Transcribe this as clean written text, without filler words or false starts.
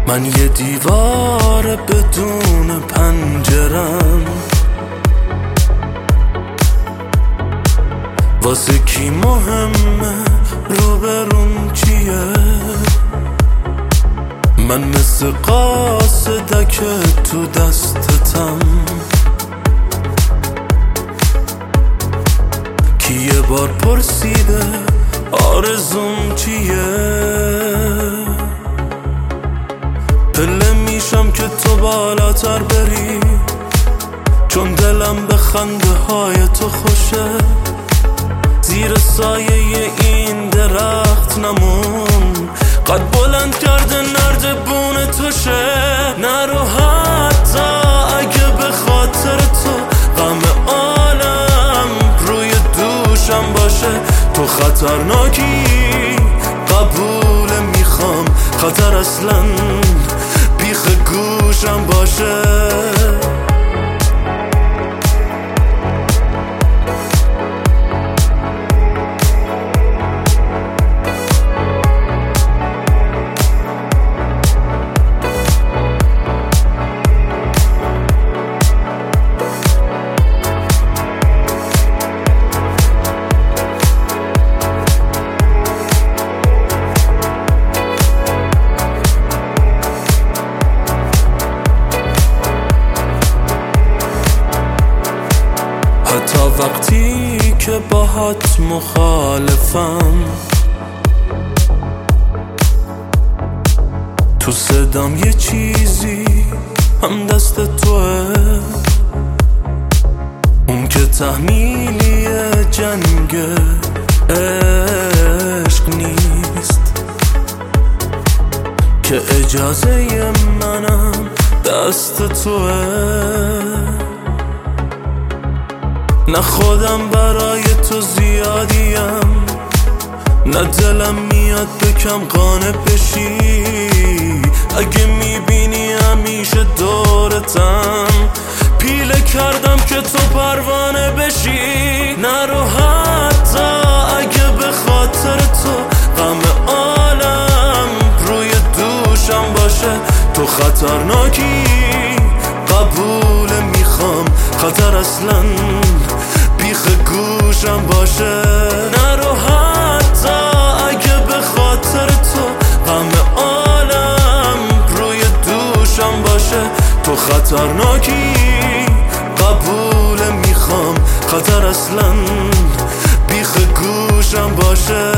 من یه دیوار بدون پنجرم، واسه کی مهمه روبرون چیه؟ من مثل قاصدک تو دستتم، کی یه بار پرسیده آرزوم چیه؟ پله میشم که تو بالاتر بری، چون دلم به خنده های تو خوشه. زیر سایه این درخت نمون، قد بلند کرده نردبون توشه. نرو حتی اگه به خاطر تو غم عالم روی دوشم باشه. تو خطرناکی قبول میخوام، خطر اصلا بیخ گوشم باشه. حتی وقتی که باهات مخالفم، تو صدام یه چیزی هم دست توه، اون که تحمیلی جنگ عشق نیست، که اجازه منم دست توه. نه خودم برای تو زیادیم، نه دلم میاد بکم قانع بشی. اگه میبینی همیشه دورتم، پیله کردم که تو پروانه بشی. نرو حتی اگه به خاطر تو غم عالم روی دوشم باشه. تو خطرناکی قبول میخوام، خطر اصلا بیخ گوشم باشه. نرو حتی اگه به خاطر تو غم عالم روی دوشم باشه. تو خطرناکی قبول میخوام، خطر اصلا بیخ گوشم باشه.